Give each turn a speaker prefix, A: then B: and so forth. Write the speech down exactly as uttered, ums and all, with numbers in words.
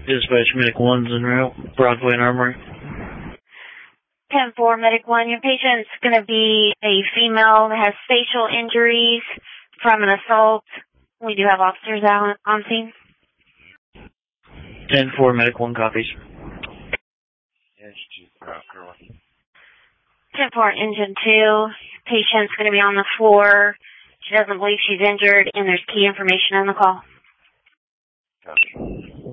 A: Dispatch Medic one's en route. Broadway and Armory.
B: ten four, Medic one. Your patient's going to be a female that has facial injuries from an assault. We do have officers out on scene.
A: ten four, Medic one copies.
B: ten four, Engine two. Patient's going to be on the floor. She doesn't believe she's injured, and there's key information on the call.
C: Copy.